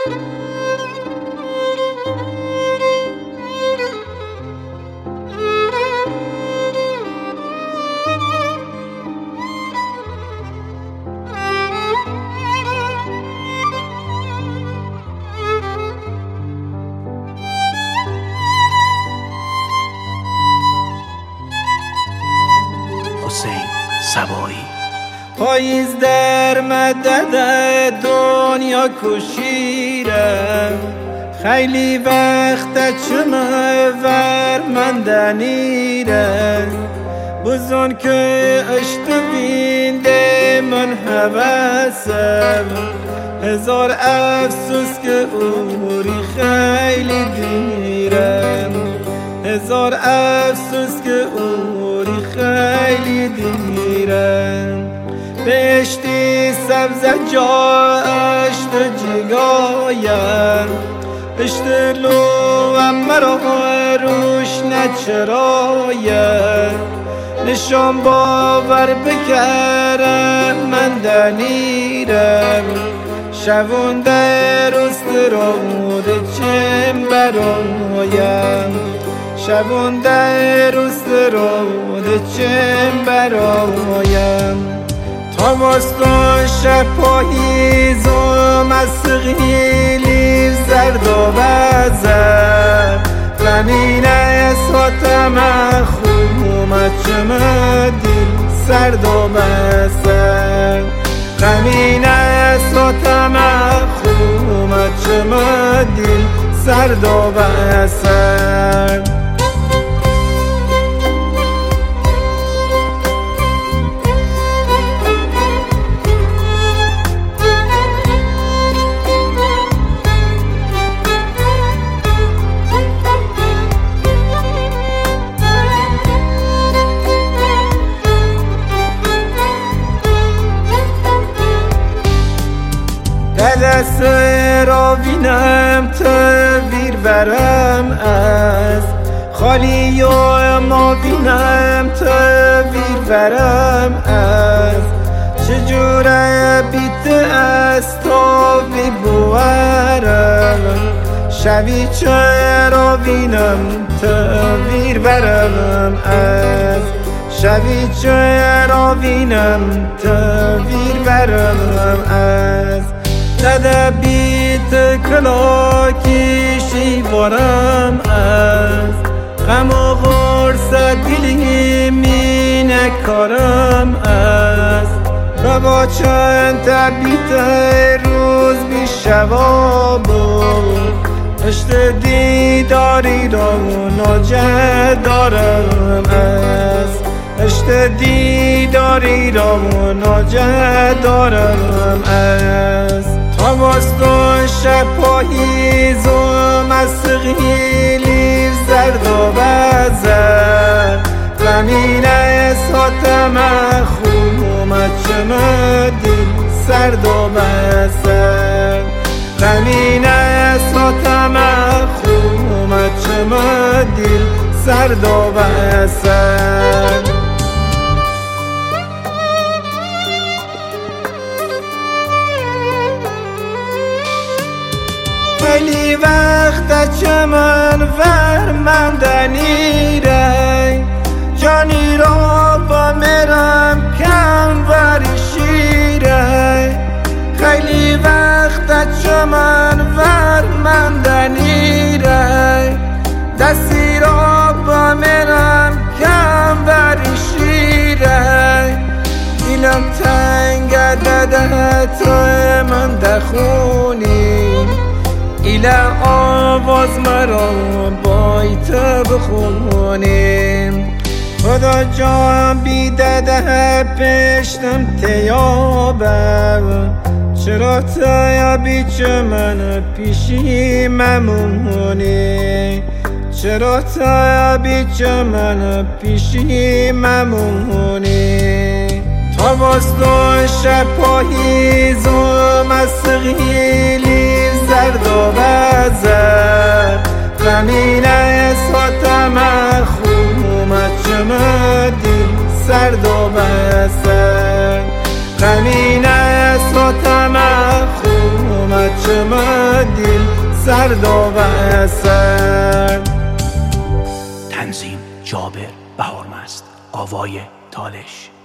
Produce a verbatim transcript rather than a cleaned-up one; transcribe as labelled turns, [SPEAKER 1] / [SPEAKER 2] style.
[SPEAKER 1] پاییز در مدد دنیا کشیره، خیلی وقت چمه ور من دنیره، بزن که اشت بینده من حواسم، هزار افسوس که عمری خیلی دیره، هزار افسوس که عمری خیلی دیره. بهشتی سبز جا اشت جگایم، اشت لو مرا روش نچرایم، نشان باور بکرم من دنیرم، شبون در روست رود چم برایم، شبون در روست رود چم برایم. تابستان شب پاییز و مسقیلی زرد و بزر، غمینه ساتم خومت چمه دل سرد و بزر، غمینه ساتم خومت چمه دل سرد و بزر. دست را بینم تبیر برم از خالی و ما بینم تبیر برم از چجوره بیت از تا بی بورم شبی چرا بینم تبیر برم از شبی چرا بینم تبیر برم از داده بیت کلاکی شیوارم از غم و غرص دلی می نکارم از و با چند تبیت روز بی شواب اشت دیداری را ناجه دارم از اشت دیداری را ناجه دارم از تابستان شب پاییز و مسقیلی زرد و بزر غمینه ساتم خومت چمه دل سرد و بزر غمینه ساتم خومت چمه دل سرد و بزر. خیلی وقت چمن ور من دنیره جانی را با مرم کم وری شیره خیلی وقت چمن ور من دنیره دستی را با مرم کم وری شیره دیلم تنگ داده تو من دخونی ایله آواز مرا بایت بخونیم خدا جان بیدده پشتم تیابم چرا تیابی چه من پیشی ممونی چرا تیابی چه من پیشی ممونی تابستان شب پاییز و مسقیلی زرد و بزر غمینه ساتم خومت چمه دل سرد و بزر غمینه ساتم خومت چمه دل سرد و سرد.
[SPEAKER 2] تنظیم جابر بهارمست، آوای تالش.